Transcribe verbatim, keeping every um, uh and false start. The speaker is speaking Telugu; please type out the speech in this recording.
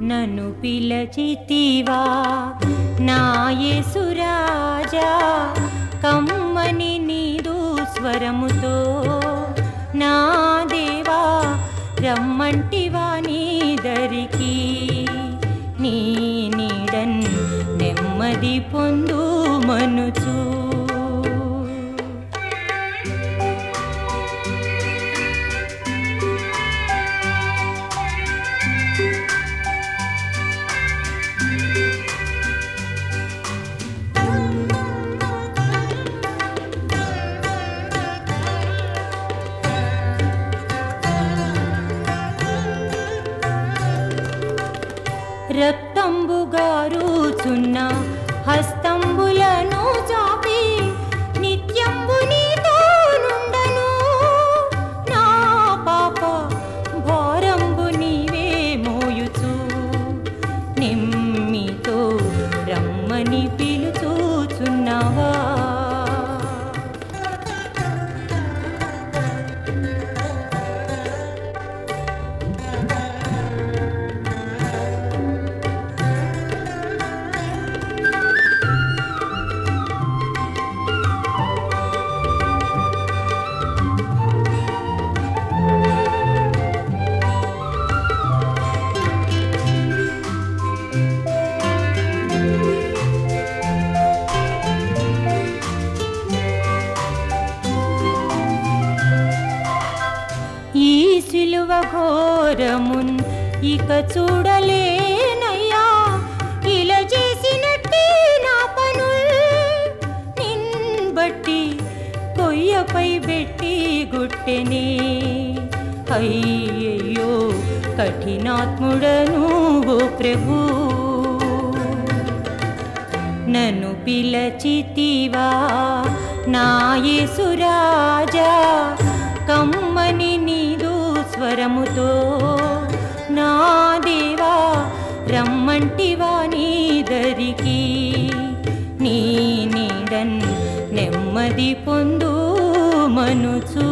నన్ను పిలచితివా నా యేసురాజా, కమ్మని నీదు స్వరముతో నా దేవా రమ్మంటివా నీ దరికి. నీ నీడన్ నెమ్మది పొందు మనుచు. రక్తంబుగారుచున్న హస్తంబులను చాపి నిత్యంబు నీతో నుండను. నా పాప భారంబు నీవే మోయుచు, నెమ్మితో రమ్మని పిలుచుచున్నావా. ఈ సిలువ ఘోరమున్ ఇక చూడలేనయ్యా, ఇలా చేసినట్టే నా పనుల్ నిన్ బట్టి కొయ్యపై పెట్టి గుట్టెనే. అయ్యయ్యో కఠినాత్ముడను ఓ ప్రభు, నన్ను పిలచితివా నా యేసురాజా, కమ్మని నీదు స్వరముతో నా దేవా రమ్మంటివా నీ దరికి. నీ నీడన్ నెమ్మది పొందు మనుచు.